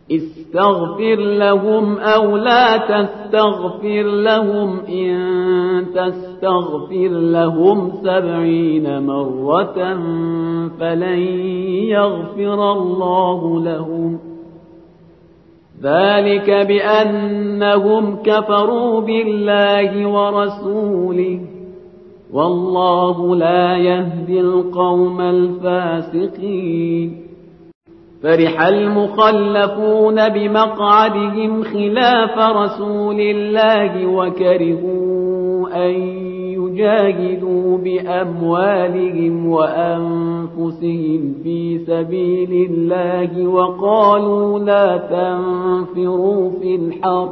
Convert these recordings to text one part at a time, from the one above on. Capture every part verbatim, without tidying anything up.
استغفر لهم أو لا تستغفر لهم إن تستغفر لهم سبعين مرة فلن يغفر الله لهم ذلك بأنهم كفروا بالله ورسوله والله لا يهدي القوم الفاسقين فرح المخلفون بمقعدهم خلاف رسول الله وكرهوا أن يجاهدوا بأموالهم وأنفسهم في سبيل الله وقالوا لا تنفروا في الحر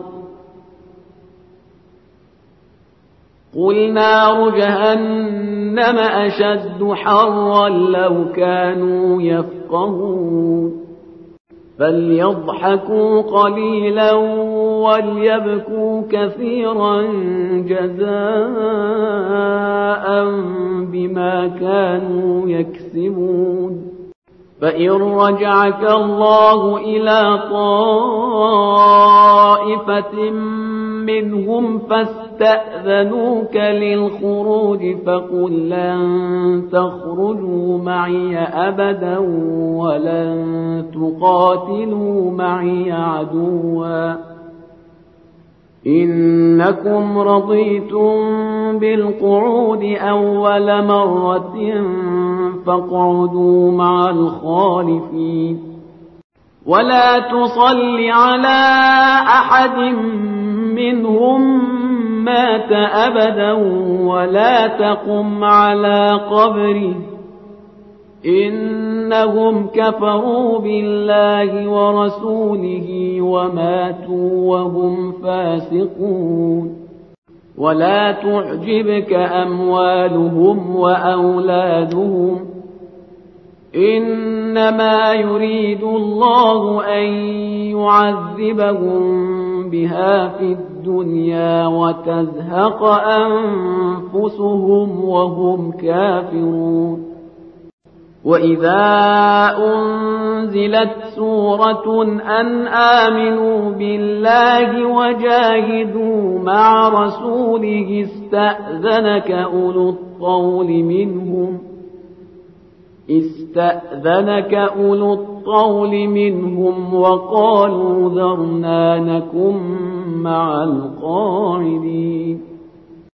قل نار جهنم أشد حرا لو كانوا يفقهون فليضحكوا قليلا وليبكوا كثيرا جزاء بما كانوا يكسبون فإن رجعك الله إلى طائفة منهم فاستأذنوك للخروج فقل لن تخرجوا معي أبدا ولن تقاتلوا معي عدوا إنكم رضيتم بالقعود أول مرة فاقعدوا مع الخالفين ولا تصل على أحد منهم مات أبدا ولا تقم على قبره إنهم كفروا بالله ورسوله وماتوا وهم فاسقون ولا تعجبك أموالهم وأولادهم إنما يريد الله أن يعذبهم بها في الدنيا وتزهق أنفسهم وهم كافرون وإذا أنزلت سورة أن آمنوا بالله وجاهدوا مع رسوله استأذنك أولو الطول منهم استأذنك أولو الطول منهم وقالوا ذرنا نكن مع القاعدين